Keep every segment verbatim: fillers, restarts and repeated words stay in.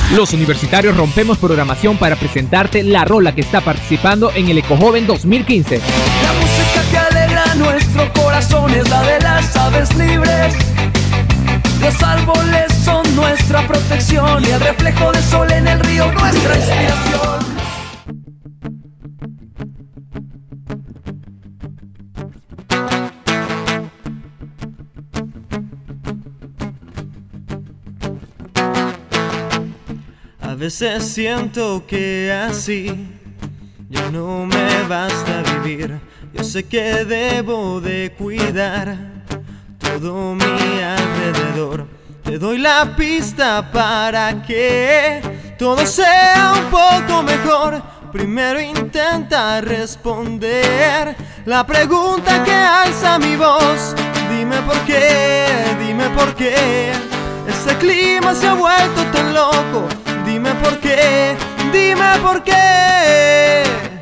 Los universitarios rompemos programación para presentarte la rola que está participando en el Ecojoven dos mil quince. La música que alegra nuestro corazón es la de las aves libres. Los árboles son nuestra protección y el reflejo del sol en el río nuestra inspiración. A veces siento que así ya no me basta vivir. Yo sé que debo de cuidar todo mi alrededor. Te doy la pista para que todo sea un poco mejor. Primero intenta responder la pregunta que alza mi voz. Dime por qué, dime por qué este clima se ha vuelto tan loco. Dime por qué, dime por qué.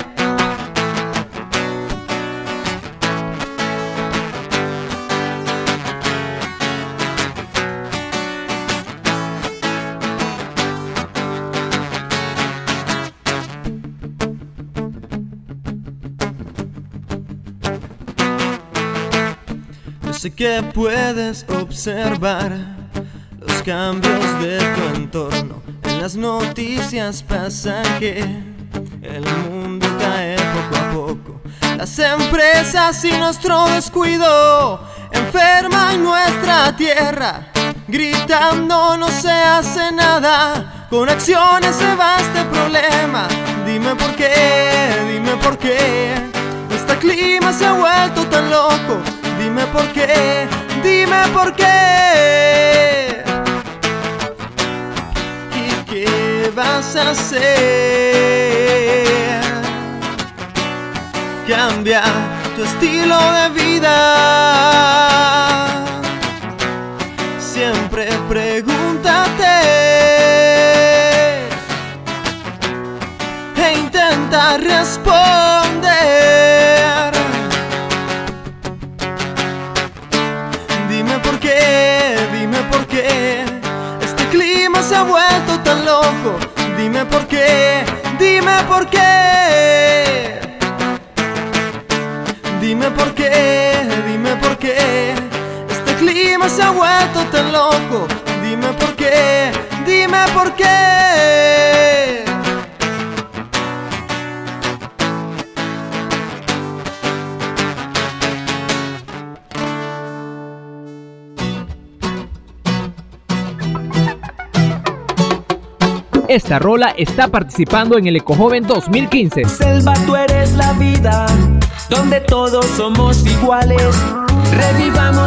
Yo sé que puedes observar los cambios de tu entorno. En las noticias pasa que el mundo cae poco a poco. Las empresas y nuestro descuido enferman nuestra tierra. Gritando no se hace nada, con acciones se va este problema. Dime por qué, dime por qué este clima se ha vuelto tan loco. Dime por qué, dime por qué. ¿Qué vas a hacer? Cambia tu estilo de vida. Siempre pregúntate e intenta responder. Dime por qué, dime por qué este clima se ha vuelto tan loco. Dime por qué, dime por qué. Dime por qué, dime por qué este clima se ha vuelto tan loco. Dime por qué, dime por qué. Esta rola está participando en el Ecojoven dos mil quince. Selva, tú eres la vida, donde todos somos iguales. Revivamos